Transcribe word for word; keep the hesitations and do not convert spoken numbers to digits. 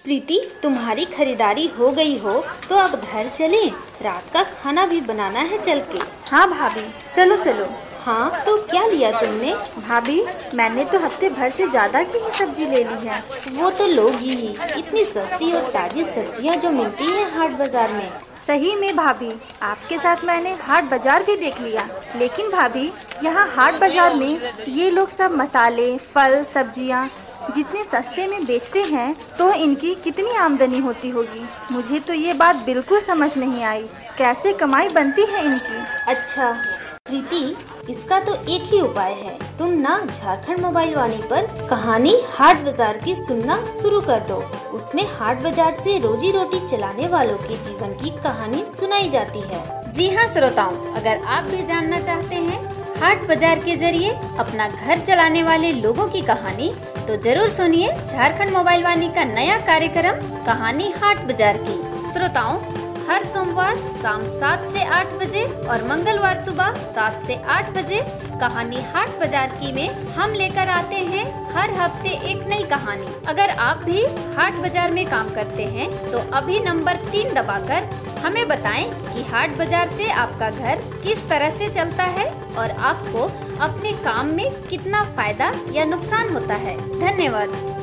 प्रीति, तुम्हारी खरीदारी हो गई हो तो अब घर चलें। रात का खाना भी बनाना है चल के। हाँ भाभी, चलो चलो। हाँ, तो क्या लिया तुमने? भाभी, मैंने तो हफ्ते भर से ज्यादा की ही सब्जी ले ली है। वो तो लोगी ही, इतनी सस्ती और ताजी सब्जियाँ जो मिलती हैं हाट बाजार में। सही में भाभी, आपके साथ मैंने हाट बाजार भी देख लिया। लेकिन भाभी, यहाँ हाट बाजार में ये लोग सब मसाले, फल, सब्जियाँ जितने सस्ते में बेचते हैं तो इनकी कितनी आमदनी होती होगी। मुझे तो ये बात बिल्कुल समझ नहीं आई, कैसे कमाई बनती है इनकी। अच्छा प्रीति, इसका तो एक ही उपाय है, तुम ना झारखंड मोबाइल वाणी पर कहानी हाट बाजार की सुनना शुरू कर दो। उसमें हाट बाजार से रोजी रोटी चलाने वालों के जीवन की कहानी सुनाई जाती है। जी हाँ श्रोताओं, अगर आप भी जानना चाहते हैं हाट बाजार के जरिए अपना घर चलाने वाले लोगों की कहानी, तो जरूर सुनिए झारखंड मोबाइल वाणी का नया कार्यक्रम कहानी हाट बाजार की। श्रोताओं, हर सोमवार शाम सात से आठ बजे और मंगलवार सुबह सात से आठ बजे कहानी हाट बाजार की में हम लेकर आते हैं हर हफ्ते एक नई कहानी। अगर आप भी हाट बाजार में काम करते हैं तो अभी नंबर तीन दबाकर हमें बताएं कि हाट बाजार से आपका घर किस तरह से चलता है और आपको अपने काम में कितना फायदा या नुकसान होता है। धन्यवाद।